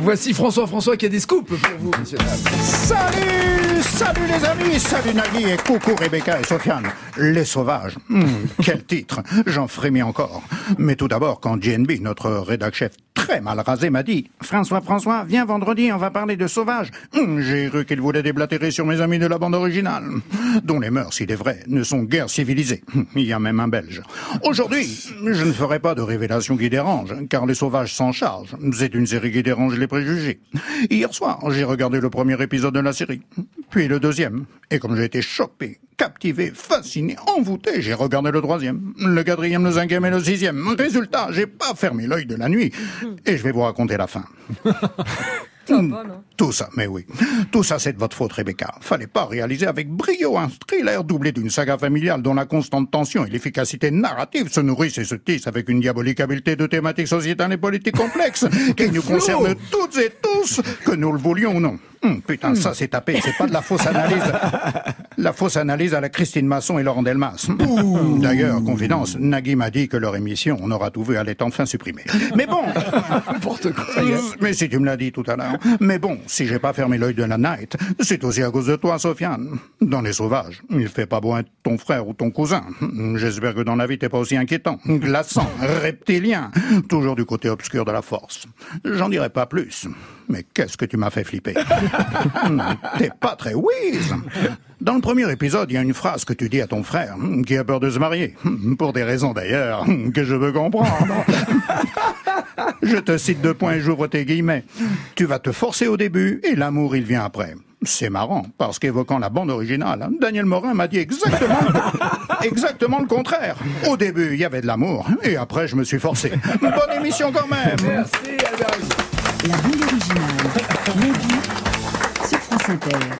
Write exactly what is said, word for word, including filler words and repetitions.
Voici François François qui a des scoops pour vous, monsieur. Salut, salut les amis, salut Nagui et coucou Rebecca et Sofiane. Les sauvages, mmh, quel titre, j'en frémis encore. Mais tout d'abord, quand J N B, notre rédac-chef très mal rasé, m'a dit « François, François, viens vendredi, on va parler de sauvages. Mmh, » J'ai cru qu'il voulait déblatérer sur mes amis de la bande originale, dont les mœurs, il est vrai, ne sont guère civilisées. Il y a même un Belge. Aujourd'hui, je ne ferai pas de révélation qui dérange, car les sauvages s'en chargent. C'est une série qui dérange les préjugés. Hier soir, j'ai regardé le premier épisode de la série, puis le deuxième, et comme j'ai été chopé, captivé, fasciné, envoûté, j'ai regardé le troisième, le quatrième, le cinquième et le sixième. Résultat, j'ai pas fermé l'œil de la nuit, et je vais vous raconter la fin. Ça va pas, non ? Tout ça, mais oui. Tout ça, c'est de votre faute, Rebecca. Fallait pas réaliser avec brio un thriller doublé d'une saga familiale dont la constante tension et l'efficacité narrative se nourrissent et se tissent avec une diabolique habileté de thématiques sociétales et politiques complexes qui nous concernent toutes et tous, que nous le voulions ou non. Hum, putain, ça c'est tapé, c'est pas de la fausse analyse. La fausse analyse à la Christine Masson et Laurent Delmas. D'ailleurs, confidence, Nagui m'a dit que leur émission, on aura tout vu, elle est enfin supprimée. Mais bon, N'importe quoi. mais si tu me l'as dit tout à l'heure. Mais bon, si j'ai pas fermé l'œil de la night, c'est aussi à cause de toi, Sofiane. Dans Les Sauvages, il fait pas beau être ton frère ou ton cousin. J'espère que dans la vie t'es pas aussi inquiétant, glaçant, reptilien, toujours du côté obscur de la force. J'en dirai pas plus. Mais qu'est-ce que tu m'as fait flipper. T'es pas très whiz. Dans le premier épisode, il y a une phrase que tu dis à ton frère, qui a peur de se marier. Pour des raisons d'ailleurs, que je veux comprendre. Je te cite deux points et j'ouvre tes guillemets. Tu vas te forcer au début et l'amour, il vient après. C'est marrant, parce qu'évoquant la bande originale, Daniel Morin m'a dit exactement, exactement le contraire. Au début, il y avait de l'amour, et après, je me suis forcé. Bonne émission quand même. Merci, Albert. La bande originale, Nagui, sur France Inter.